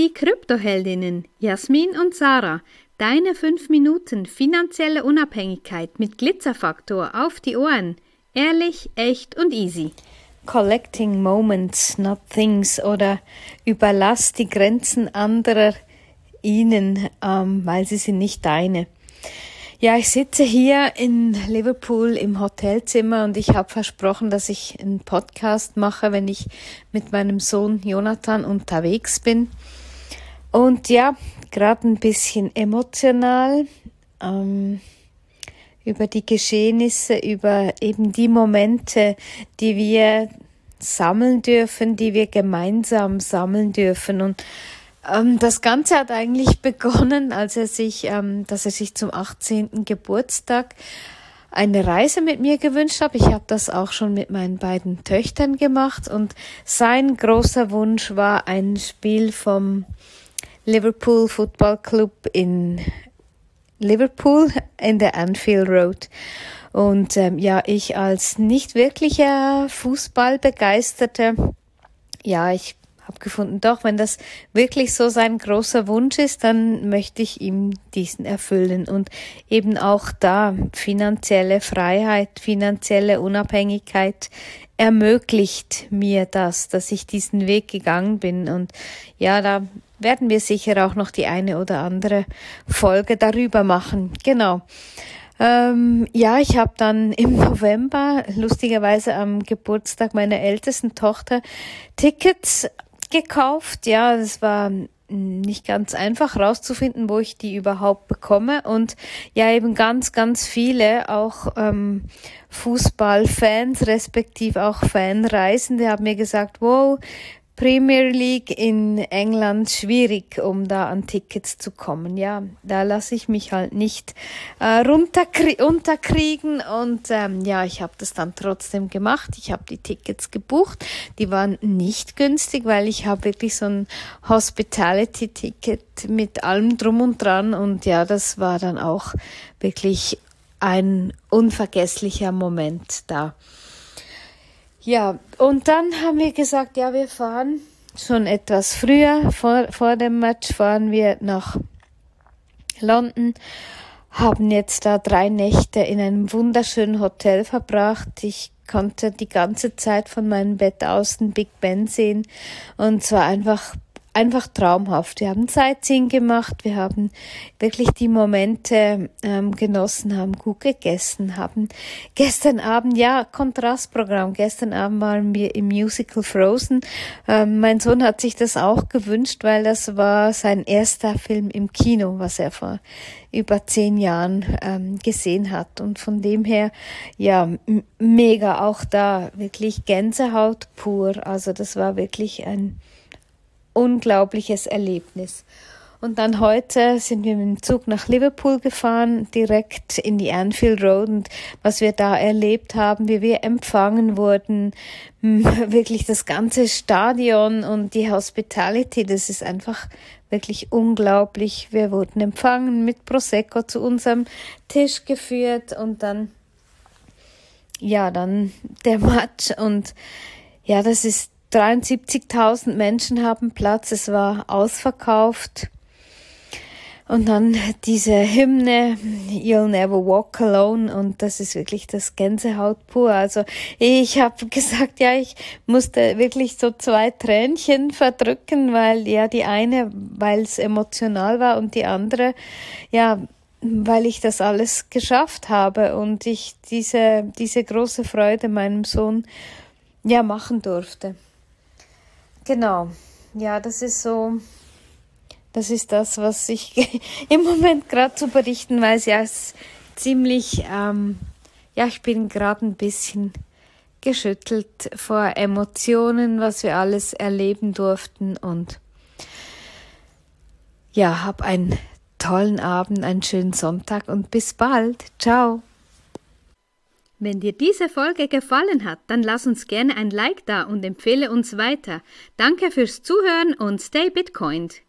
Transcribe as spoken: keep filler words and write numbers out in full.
die Kryptoheldinnen Jasmin und Sarah. Deine fünf Minuten finanzielle Unabhängigkeit mit Glitzerfaktor auf die Ohren. Ehrlich, echt und easy. Collecting moments, not things, oder überlass die Grenzen anderer ihnen, ähm, weil sie sind nicht deine. Ja, ich sitze hier in Liverpool im Hotelzimmer und ich habe versprochen, dass ich einen Podcast mache, wenn ich mit meinem Sohn Jonathan unterwegs bin. Und ja, gerade ein bisschen emotional ähm, über die Geschehnisse, über eben die Momente, die wir sammeln dürfen, die wir gemeinsam sammeln dürfen. Und ähm, das Ganze hat eigentlich begonnen, als er sich, ähm, dass er sich zum achtzehnten Geburtstag eine Reise mit mir gewünscht hat. Ich habe das auch schon mit meinen beiden Töchtern gemacht und sein großer Wunsch war ein Spiel vom Liverpool Football Club in Liverpool in der Anfield Road. Und ähm, ja, ich als nicht wirklicher Fußballbegeisterter, ja, ich habe gefunden, doch, wenn das wirklich so sein großer Wunsch ist, dann möchte ich ihm diesen erfüllen. Und eben auch da finanzielle Freiheit, finanzielle Unabhängigkeit ermöglicht mir das, dass ich diesen Weg gegangen bin. Und ja, da werden wir sicher auch noch die eine oder andere Folge darüber machen. Genau. Ähm, ja, ich habe dann im November, lustigerweise am Geburtstag meiner ältesten Tochter, Tickets gekauft. Ja, das war nicht ganz einfach rauszufinden, wo ich die überhaupt bekomme. Und ja, eben ganz, ganz viele, auch ähm, Fußballfans, respektive auch Fanreisende, haben mir gesagt, wow, Premier League in England schwierig, um da an Tickets zu kommen. Ja, da lasse ich mich halt nicht äh, runterkrie- unterkriegen und ähm, ja, ich habe das dann trotzdem gemacht. Ich habe die Tickets gebucht. Die waren nicht günstig, weil ich habe wirklich so ein Hospitality-Ticket mit allem drum und dran und ja, das war dann auch wirklich ein unvergesslicher Moment da. Ja, und dann haben wir gesagt, ja, wir fahren schon etwas früher, vor, vor dem Match fahren wir nach London, haben jetzt da drei Nächte in einem wunderschönen Hotel verbracht. Ich konnte die ganze Zeit von meinem Bett aus den Big Ben sehen und zwar einfach Einfach traumhaft. Wir haben Sightseeing gemacht, wir haben wirklich die Momente ähm, genossen, haben gut gegessen, haben gestern Abend, ja, Kontrastprogramm, gestern Abend waren wir im Musical Frozen. Ähm, mein Sohn hat sich das auch gewünscht, weil das war sein erster Film im Kino, was er vor über zehn Jahren ähm, gesehen hat. Und von dem her, ja, m- mega auch da, wirklich Gänsehaut pur. Also das war wirklich ein unglaubliches Erlebnis. Und dann heute sind wir mit dem Zug nach Liverpool gefahren, direkt in die Anfield Road und was wir da erlebt haben, wie wir empfangen wurden, wirklich das ganze Stadion und die Hospitality, das ist einfach wirklich unglaublich. Wir wurden empfangen mit Prosecco zu unserem Tisch geführt und dann, ja, dann der Match und ja, das ist dreiundsiebzigtausend Menschen haben Platz, es war ausverkauft. Und dann diese Hymne, You'll Never Walk Alone, und das ist wirklich das Gänsehaut pur. Also ich habe gesagt, ja, ich musste wirklich so zwei Tränchen verdrücken, weil ja die eine, weil es emotional war und die andere, ja, weil ich das alles geschafft habe und ich diese diese große Freude meinem Sohn ja machen durfte. Genau, ja, das ist so, das ist das, was ich im Moment gerade zu berichten weiß. Ja, es ist ziemlich, ähm, ja, ich bin gerade ein bisschen geschüttelt vor Emotionen, was wir alles erleben durften und ja, hab einen tollen Abend, einen schönen Sonntag und bis bald. Ciao. Wenn dir diese Folge gefallen hat, dann lass uns gerne ein Like da und empfehle uns weiter. Danke fürs Zuhören und stay Bitcoined.